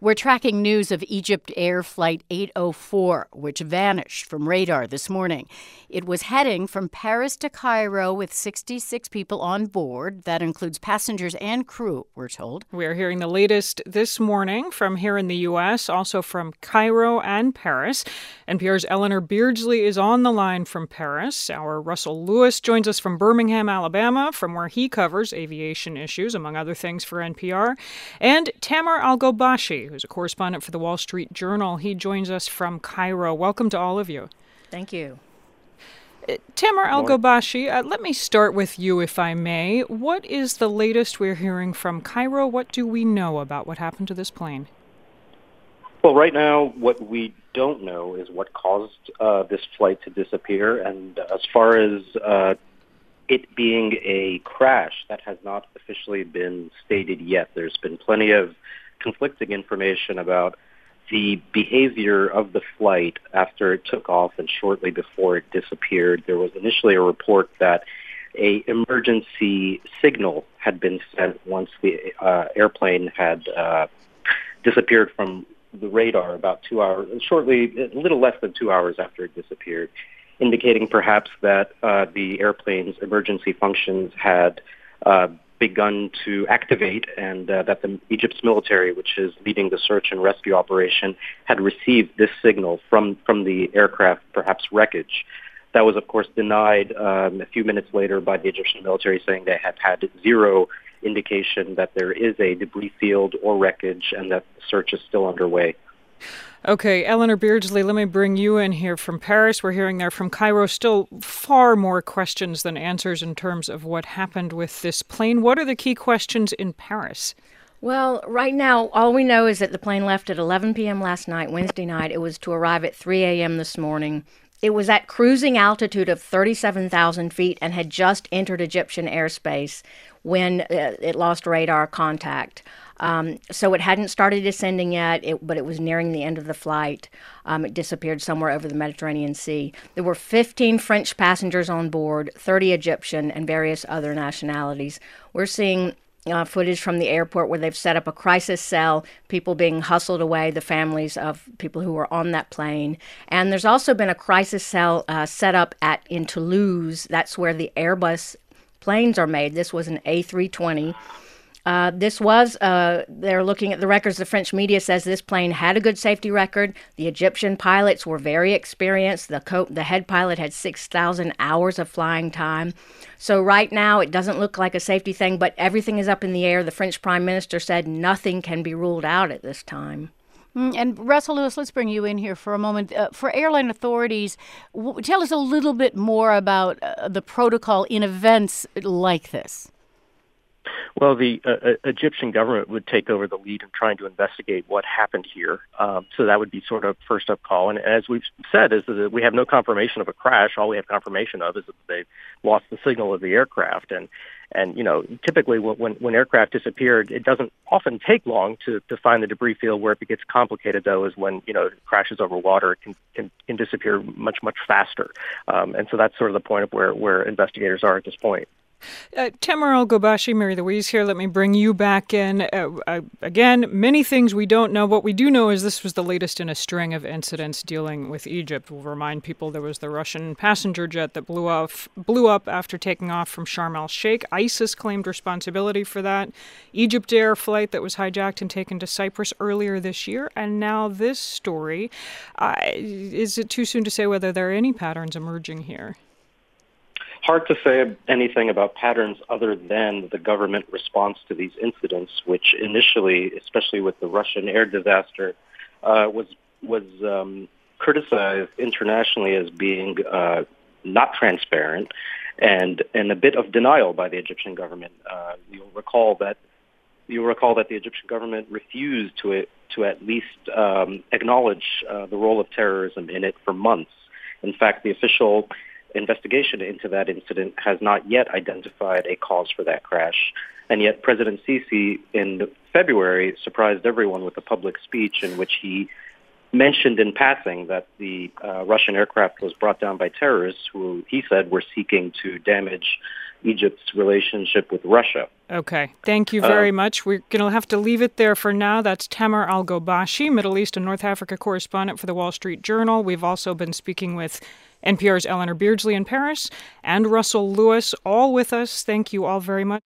We're tracking news of Egypt Air Flight 804, which vanished from radar this morning. It was heading from Paris to Cairo with 66 people on board. That includes passengers and crew, we're told. We are hearing the latest this morning from here in the U.S., also from Cairo and Paris. NPR's Eleanor Beardsley is on the line from Paris. Our Russell Lewis joins us from Birmingham, Alabama, from where he covers aviation issues, among other things, for NPR. And Tamer Al-Ghobashi, who's a correspondent for the Wall Street Journal. He joins us from Cairo. Welcome to all of you. Thank you. Tamer Al-Ghobashi, let me start with you, if I may. What is the latest we're hearing from Cairo? What do we know about what happened to this plane? Well, right now, what we don't know is what caused this flight to disappear. And as far as it being a crash, that has not officially been stated yet. There's been plenty of conflicting information about the behavior of the flight after it took off and shortly before it disappeared. There was initially a report that an emergency signal had been sent once the airplane had disappeared from the radar about 2 hours, a little less than 2 hours after it disappeared, indicating perhaps that the airplane's emergency functions had begun to activate and that Egypt's military, which is leading the search and rescue operation, had received this signal from the aircraft, perhaps wreckage. That was, of course, denied a few minutes later by the Egyptian military, saying they had had zero indication that there is a debris field or wreckage and that the search is still underway. Okay, Eleanor Beardsley, let me bring you in here from Paris. We're hearing there from Cairo still far more questions than answers in terms of what happened with this plane. What are the key questions in Paris? Well, right now, all we know is that the plane left at 11 p.m. last night, Wednesday night. It was to arrive at 3 a.m. this morning. It was at cruising altitude of 37,000 feet and had just entered Egyptian airspace when it lost radar contact. So it hadn't started descending yet, but it was nearing the end of the flight. It disappeared somewhere over the Mediterranean Sea. There were 15 French passengers on board, 30 Egyptian, and various other nationalities. We're seeing footage from the airport where they've set up a crisis cell, people being hustled away, the families of people who were on that plane. And there's also been a crisis cell set up in Toulouse. That's where the Airbus planes are made. This was an A320. They're looking at the records. The French media says this plane had a good safety record. The Egyptian pilots were very experienced. The head pilot had 6,000 hours of flying time. So right now, it doesn't look like a safety thing, but everything is up in the air. The French prime minister said nothing can be ruled out at this time. And Russell Lewis, let's bring you in here for a moment. For airline authorities, tell us a little bit more about the protocol in events like this. Well, the Egyptian government would take over the lead in trying to investigate what happened here. So that would be sort of first up call. And as we've said, is that we have no confirmation of a crash. All we have confirmation of is that they lost the signal of the aircraft. And you know, typically when aircraft disappeared, it doesn't often take long to find the debris field. Where it gets complicated, though, is when, you know, it crashes over water, it can disappear much faster. And so that's sort of the point of where investigators are at this point. Tamer Al-Ghobashi, Mary Louise here. Let me bring you back in. Again, many things we don't know. What we do know is this was the latest in a string of incidents dealing with Egypt. We'll remind people there was the Russian passenger jet that blew up after taking off from Sharm el-Sheikh. ISIS claimed responsibility for that. Egypt Air flight that was hijacked and taken to Cyprus earlier this year. And now this story. Is it too soon to say whether there are any patterns emerging here? Hard to say anything about patterns other than the government response to these incidents, which initially, especially with the Russian air disaster, was criticized internationally as being not transparent and a bit of denial by the Egyptian government. You'll recall that the Egyptian government refused to at least acknowledge the role of terrorism in it for months. In fact, the official investigation into that incident has not yet identified a cause for that crash. And yet President Sisi in February surprised everyone with a public speech in which he mentioned in passing that the Russian aircraft was brought down by terrorists who he said were seeking to damage Egypt's relationship with Russia. Okay. Thank you very much. We're going to have to leave it there for now. That's Tamer Al-Ghobashi, Middle East and North Africa correspondent for the Wall Street Journal. We've also been speaking with NPR's Eleanor Beardsley in Paris and Russell Lewis, all with us. Thank you all very much.